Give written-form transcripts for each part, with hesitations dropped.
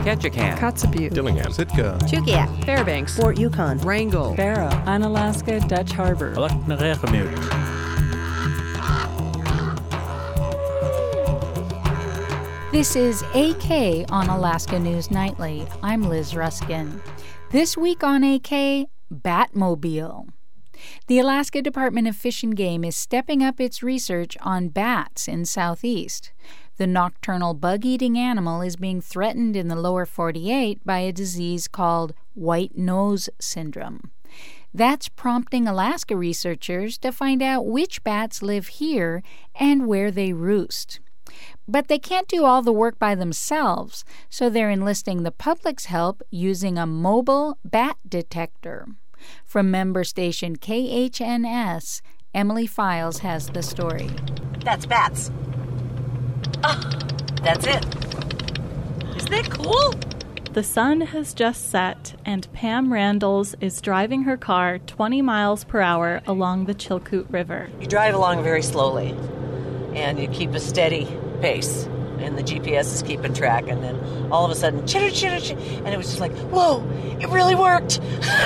Ketchikan, Kotzebue, Dillingham, Sitka, Chugiak, Fairbanks, Fort Yukon, Wrangell, Barrow, Unalaska Dutch Harbor, This is AK on Alaska News Nightly. I'm Liz Ruskin. This week on AK, Batmobile. The Alaska Department of Fish and Game is stepping up its research on bats in Southeast. The nocturnal bug-eating animal is being threatened in the lower 48 by a disease called white nose syndrome. That's prompting Alaska researchers to find out which bats live here and where they roost. But they can't do all the work by themselves, so they're enlisting the public's help using a mobile bat detector. From member station KHNS, Emily Files has the story. That's bats. Oh, that's it. Isn't that cool? The sun has just set, and Pam Randalls is driving her car 20 miles per hour along the Chilkoot River. You drive along very slowly, and you keep a steady pace, and the GPS is keeping track, and then all of a sudden, chitter, chitter, chitter, and it was just like, whoa, it really worked.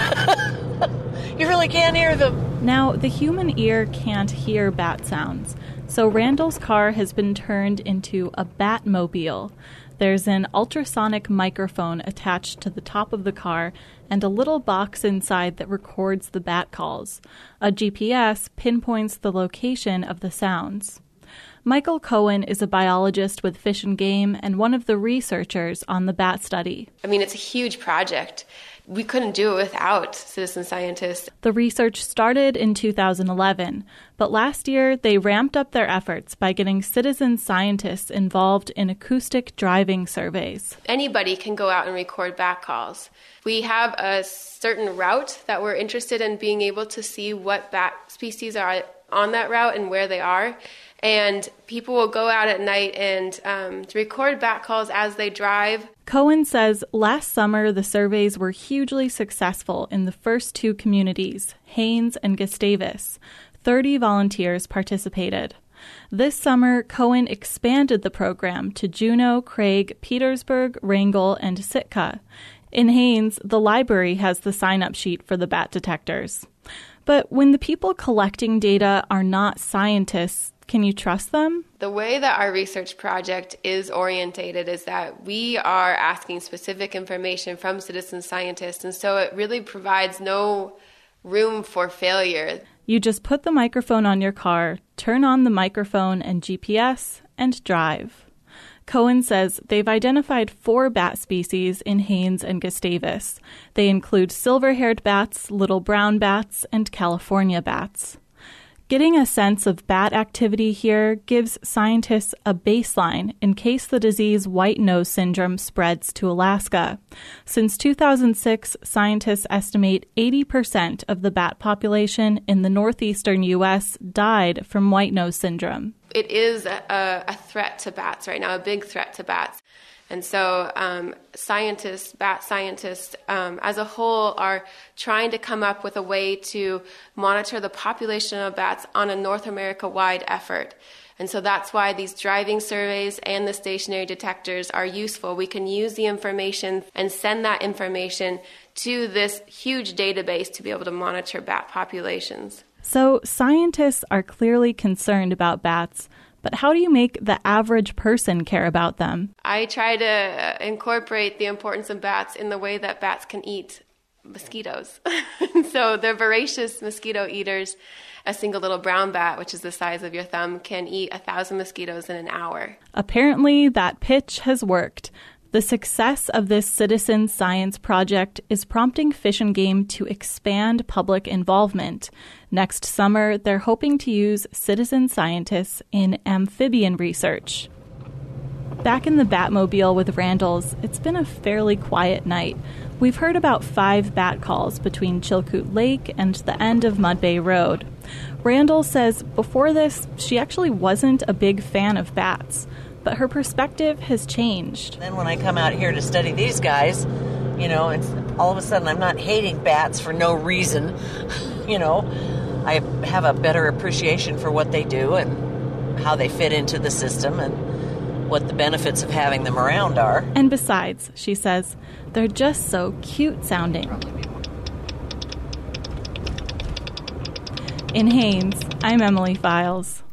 You really can't hear them. Now, the human ear can't hear bat sounds, so Randall's car has been turned into a Batmobile. There's an ultrasonic microphone attached to the top of the car and a little box inside that records the bat calls. A GPS pinpoints the location of the sounds. Michael Cohen is a biologist with Fish and Game and one of the researchers on the bat study. I mean, it's a huge project. We couldn't do it without citizen scientists. The research started in 2011, but last year they ramped up their efforts by getting citizen scientists involved in acoustic driving surveys. Anybody can go out and record bat calls. We have a certain route that we're interested in being able to see what bat species are on that route and where they are. And people will go out at night and record bat calls as they drive. Cohen says last summer the surveys were hugely successful in the first two communities, Haines and Gustavus. 30 volunteers participated. This summer, Cohen expanded the program to Juneau, Craig, Petersburg, Wrangell, and Sitka. In Haines, the library has the sign-up sheet for the bat detectors. But when the people collecting data are not scientists, can you trust them? The way that our research project is orientated is that we are asking specific information from citizen scientists, and so it really provides no room for failure. You just put the microphone on your car, turn on the microphone and GPS, and drive. Cohen says they've identified 4 bat species in Haines and Gustavus. They include silver-haired bats, little brown bats, and California bats. Getting a sense of bat activity here gives scientists a baseline in case the disease white nose syndrome spreads to Alaska. Since 2006, scientists estimate 80% of the bat population in the northeastern U.S. died from white nose syndrome. It is a threat to bats right now, a big threat to bats. And so bat scientists as a whole are trying to come up with a way to monitor the population of bats on a North America-wide effort. And so that's why these driving surveys and the stationary detectors are useful. We can use the information and send that information to this huge database to be able to monitor bat populations. So scientists are clearly concerned about bats, but how do you make the average person care about them? I try to incorporate the importance of bats in the way that bats can eat mosquitoes. So they're voracious mosquito eaters. A single little brown bat, which is the size of your thumb, can eat 1,000 mosquitoes in an hour. Apparently, that pitch has worked. The success of this citizen science project is prompting Fish and Game to expand public involvement. Next summer, they're hoping to use citizen scientists in amphibian research. Back in the Batmobile with Randalls, it's been a fairly quiet night. We've heard about 5 bat calls between Chilkoot Lake and the end of Mud Bay Road. Randall says before this, she actually wasn't a big fan of bats. But her perspective has changed. Then when I come out here to study these guys, and all of a sudden I'm not hating bats for no reason. I have a better appreciation for what they do and how they fit into the system and what the benefits of having them around are. And besides, she says, they're just so cute sounding. In Haines, I'm Emily Files.